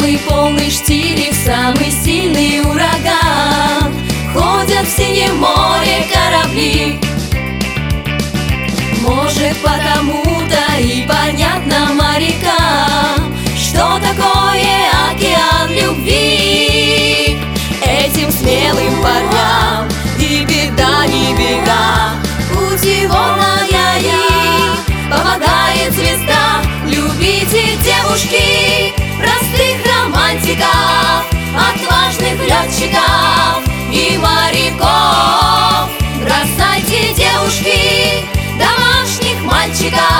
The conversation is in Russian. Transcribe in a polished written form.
самый полный штиль, самый сильный ураган. Ходят в синем море корабли. Может, потому-то и понятно морякам, что такое океан любви. Этим смелым парням и беда, не беда, путеводная их помогает звезда. Любите, девушки, простых романтиков, отважных летчиков и моряков. Бросайте, девушки, домашних мальчиков.